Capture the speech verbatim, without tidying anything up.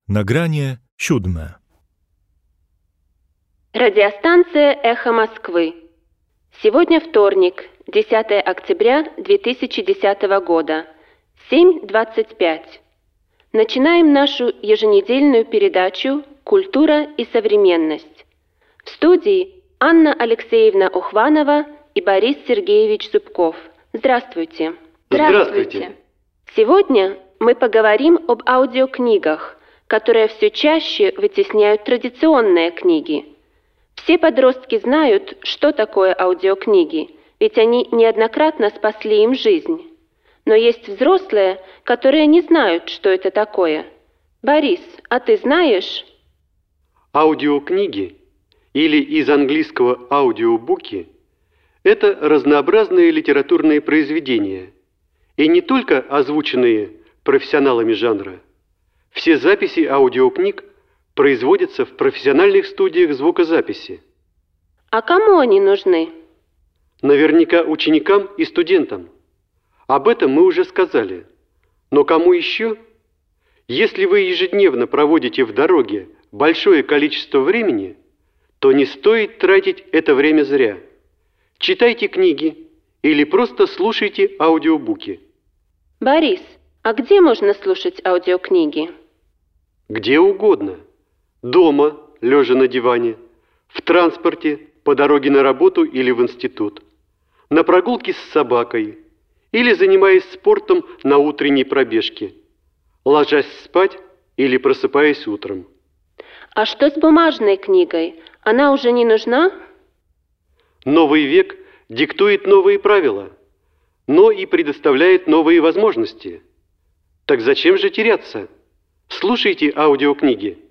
Nagranie siódme. Радиостанция «Эхо Москвы». Сегодня вторник, десятое октября две тысячи десятого года, семь двадцать пять. Начинаем нашу еженедельную передачу «Культура и современность». В студии Анна Алексеевна Ухванова и Борис Сергеевич Зубков. Здравствуйте. Здравствуйте. Сегодня мы поговорим об аудиокнигах, которые все чаще вытесняют традиционные книги. Все подростки знают, что такое аудиокниги, ведь они неоднократно спасли им жизнь. Но есть взрослые, которые не знают, что это такое. Борис, а ты знаешь? Аудиокниги, или из английского аудиобуки, это разнообразные литературные произведения, и не только озвученные профессионалами жанра. Все записи аудиокниг производятся в профессиональных студиях звукозаписи. А кому они нужны? Наверняка ученикам и студентам. Об этом мы уже сказали. Но кому еще? Если вы ежедневно проводите в дороге большое количество времени, то не стоит тратить это время зря. Читайте книги или просто слушайте аудиобуки. Борис, а где можно слушать аудиокниги? Где угодно. Дома, лежа на диване, в транспорте, по дороге на работу или в институт, на прогулке с собакой или занимаясь спортом на утренней пробежке, ложась спать или просыпаясь утром. А что с бумажной книгой? Она уже не нужна? Новый век диктует новые правила, но и предоставляет новые возможности. Так зачем же теряться? Слушайте аудиокниги.